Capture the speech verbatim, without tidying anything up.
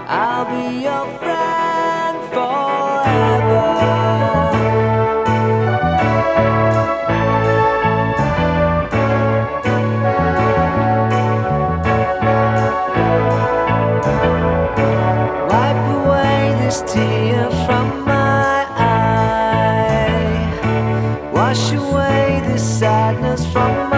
I'll be your friend forever. Wipe away this tear from my eye. Wash away this sadness from my